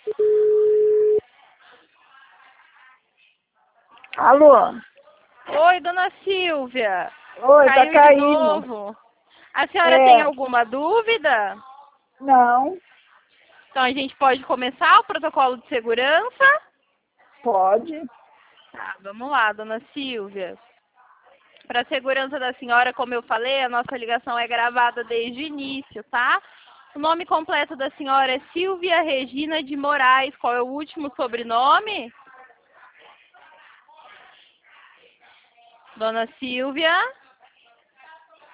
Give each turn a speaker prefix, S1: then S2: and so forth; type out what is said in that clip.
S1: Alô?
S2: Oi, dona Silvia.
S1: Oi, tá
S2: Caiu de
S1: caindo.
S2: novo. A senhora tem
S1: É,
S2: alguma dúvida?
S1: não,
S2: Então a gente pode começar o protocolo de segurança?
S1: pode.
S2: Tá, vamos lá, dona Silvia. Para a segurança da senhora, como eu falei, a nossa ligação é gravada desde o início, tá? O nome completo da senhora é Silvia Regina de Moraes. Qual é o último sobrenome? Dona Silvia?